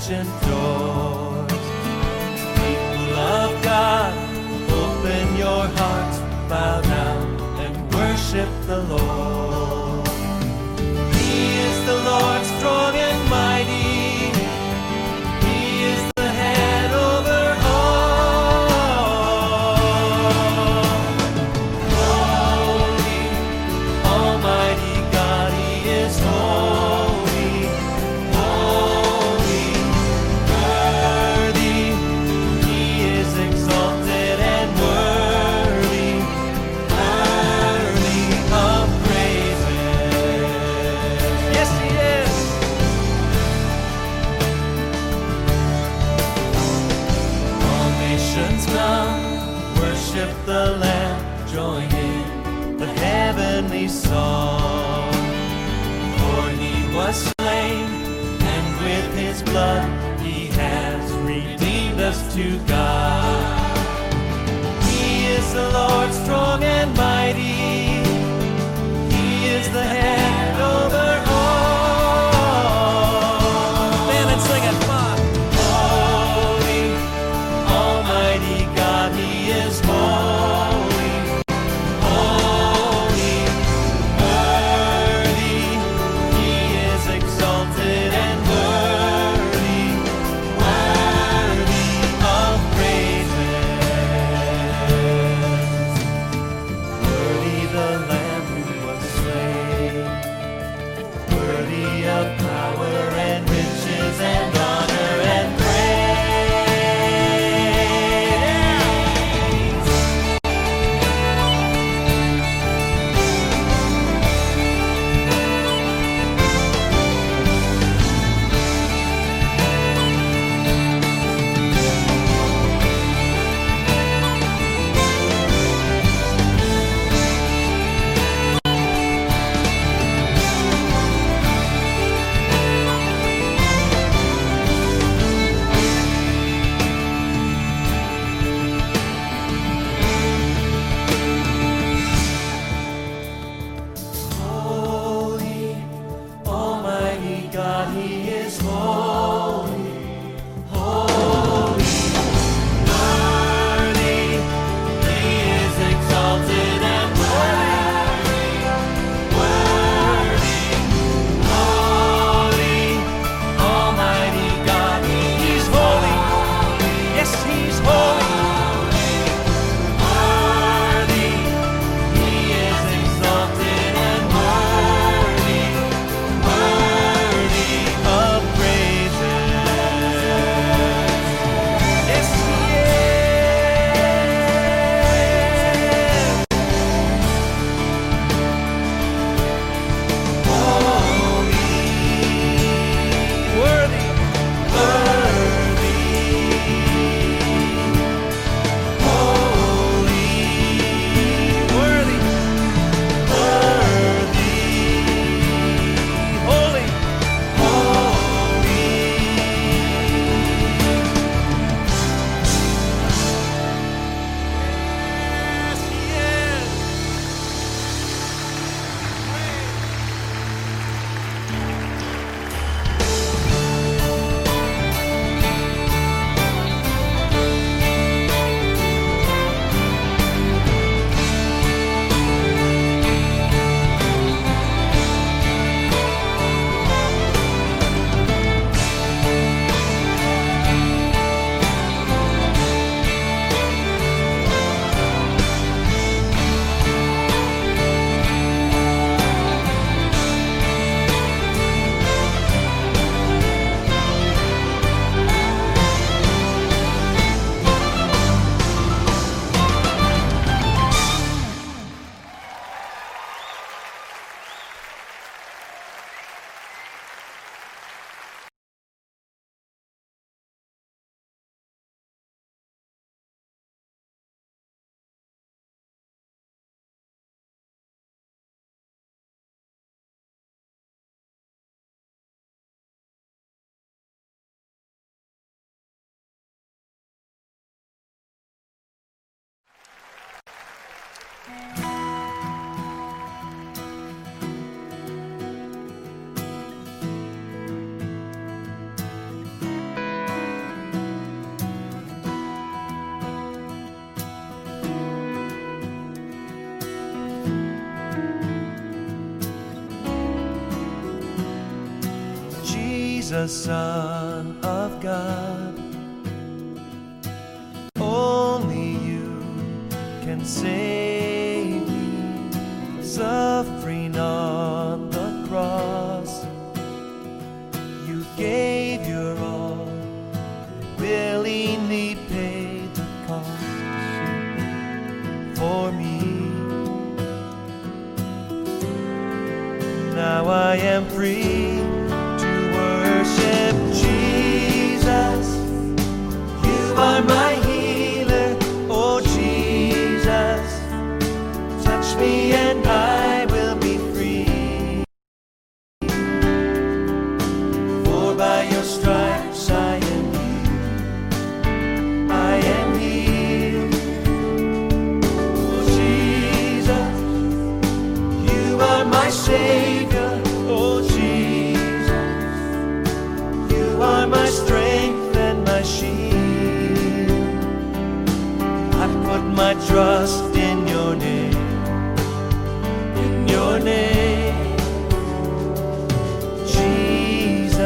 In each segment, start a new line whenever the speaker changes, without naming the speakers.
ancient doors. People of God, open your hearts, bow down and worship the Lord. He is the Lord, strong and mighty. He is the head over all. Holy, almighty God, He is holy, holy, worthy. He is exalted and worthy, worthy of praises. Yes, He is. All nations come, worship the Lamb, join in the heavenly song. For He was slain, and with His blood He has redeemed us to God. He is the Lord, strong and mighty. He is the head over all. Man, and sing it, come on. Holy, almighty God, He is holy, holy, worthy. He is exalted and worthy, worthy of praises. Worthy the Lamb who was slain, worthy of power and riches and honor and praise. Holy, almighty God, He is holy, holy, worthy. He is exalted and worthy, worthy, holy, almighty God. He's holy. Yes, He's holy. Worthy. He is exalted and worthy, worthy of praises. Yes, He is. Holy, worthy, worthy, holy, worthy, worthy, holy, holy. Yes, He is. Jesus, Son of God. Only you can save me, suffering on the cross. You gave your all, willingly paid the cost for me. Now I am free to worship Jesus. You are my healer, oh Jesus. Touch me and I will be free. For by your stripes I am healed. I am healed. Oh Jesus, you are my Savior, oh Jesus. You are my strength and my shield. I put my trust in your name, in your name, Jesus.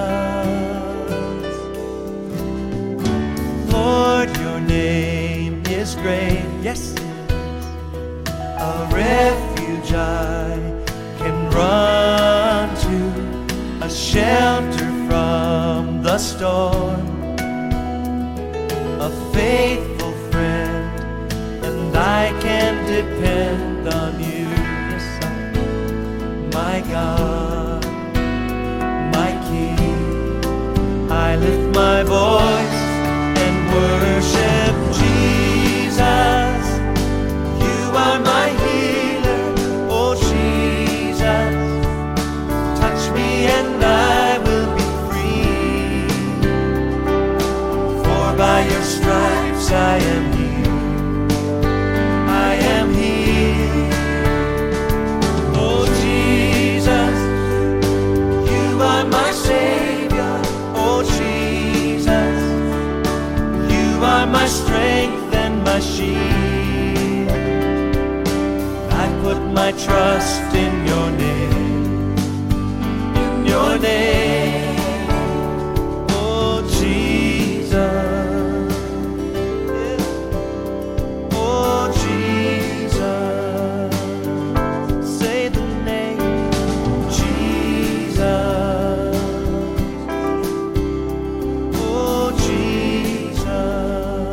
Lord, your name is great, yes it is, a refuge I can run to, a shelter from the storm, a faithful friend, and I can depend on you. Yes, my God, my King. I lift my voice and worship Jesus. You are my healer, oh Jesus. Touch me and I will be free. For by your stripes I am healed. I am healed. Oh Jesus, you are my Savior. Oh Jesus, you are my strength and my shield. I put my trust in your name, in your name, oh Jesus. Oh Jesus, say the name Jesus. Oh Jesus.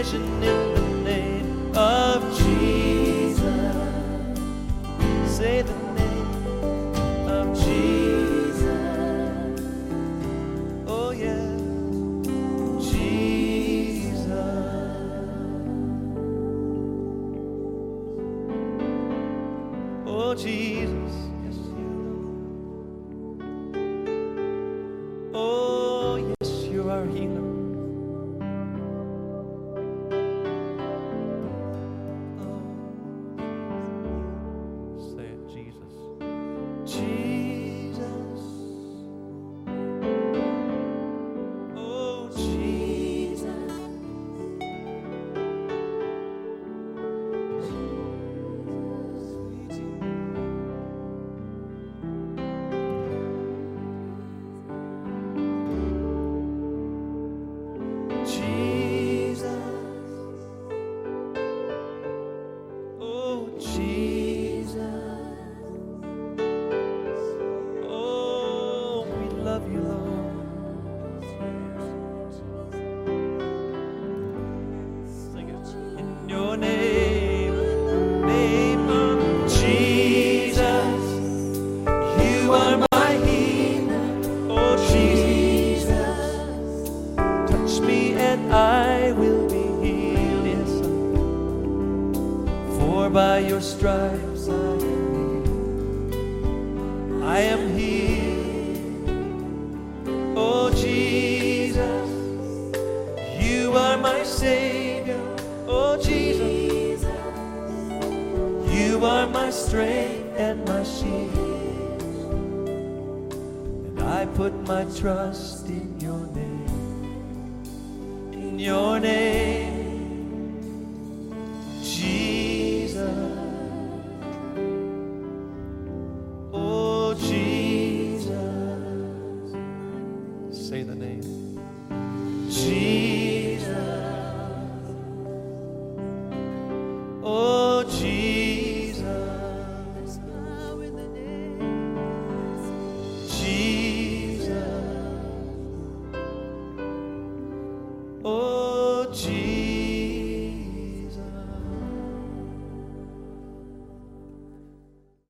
provision in the name of Jesus. Say the name of Jesus. Oh yeah, Jesus. Oh Jesus. Yes, you. Oh yes, you are healer. By your stripes I am healed. Oh Jesus, you are my Savior. Oh Jesus, you are my strength and my shield. And I put my trust in your name, in your name. Oh Jesus, say the name Jesus. Oh Jesus, there's power in the name Jesus. Oh Jesus.